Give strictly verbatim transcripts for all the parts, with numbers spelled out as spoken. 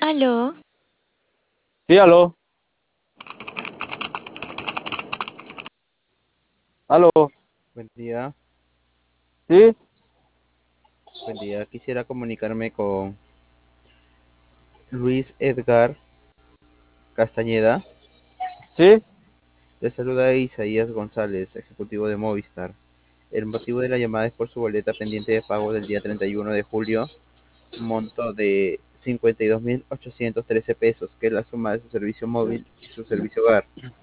Aló, Sí, aló, aló, Buen día, sí, buen día. Quisiera comunicarme con Luis Edgar Castañeda. sí, Le saluda Isaías González, ejecutivo de Movistar. El motivo de la llamada es por su boleta pendiente de pago del día treinta y uno de julio, monto de cincuenta y dos mil ochocientos trece pesos, que es la suma de su servicio móvil y su servicio hogar.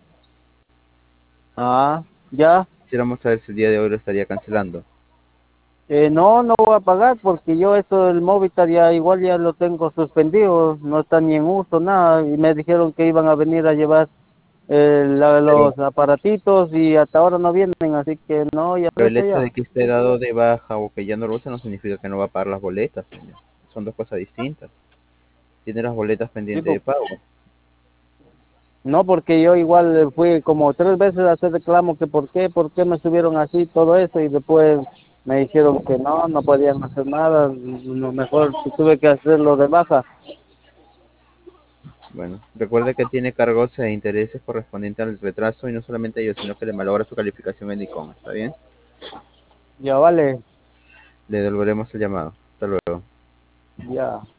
ah, ya, Quisiéramos saber si el día de hoy lo estaría cancelando. eh, no, no voy a pagar porque yo esto del Movistar ya igual ya lo tengo suspendido, no está ni en uso, nada, y me dijeron que iban a venir a llevar eh, la- Pero, los aparatitos y hasta ahora no vienen, así que no, ya pero el presta hecho ya. de que esté dado de baja o que ya no lo usa no significa que no va a pagar las boletas, señor. Son dos cosas distintas. Tiene las boletas Sí, pendientes de po- pago. no, porque yo igual eh, fui como tres veces a hacer reclamo que por qué, por qué me subieron así todo eso y después me dijeron que no, no podían hacer nada, lo mejor tuve que hacerlo de baja. Bueno, recuerde que tiene cargos e intereses correspondientes al retraso y no solamente ello, sino que le malogra su calificación en ICOM. ¿Está bien? Ya vale, Le devolveremos el llamado. Hasta luego. ya.